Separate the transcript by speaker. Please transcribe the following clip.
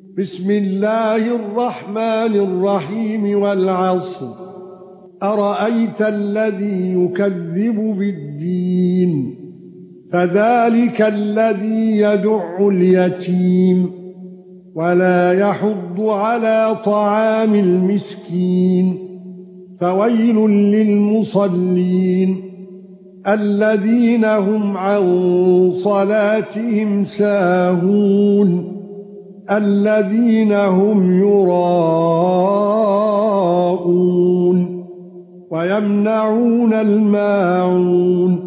Speaker 1: بسم الله الرحمن الرحيم والعصر. أرأيت الذي يكذب بالدين فذلك الذي يدع اليتيم ولا يحض على طعام المسكين فويل للمصلين الذين هم عن صلاتهم ساهون الذين هم يراءون ويمنعون الماعون